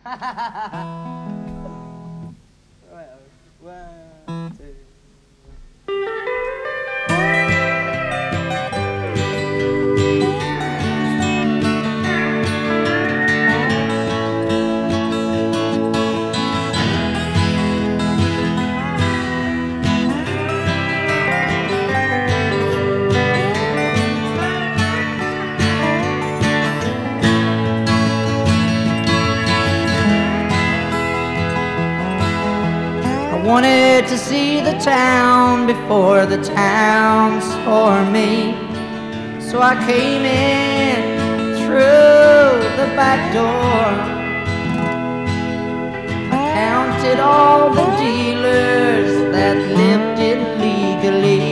One, two. I wanted to see the town before the town saw me. So I came in through the back door. I counted all the dealers that lived illegally.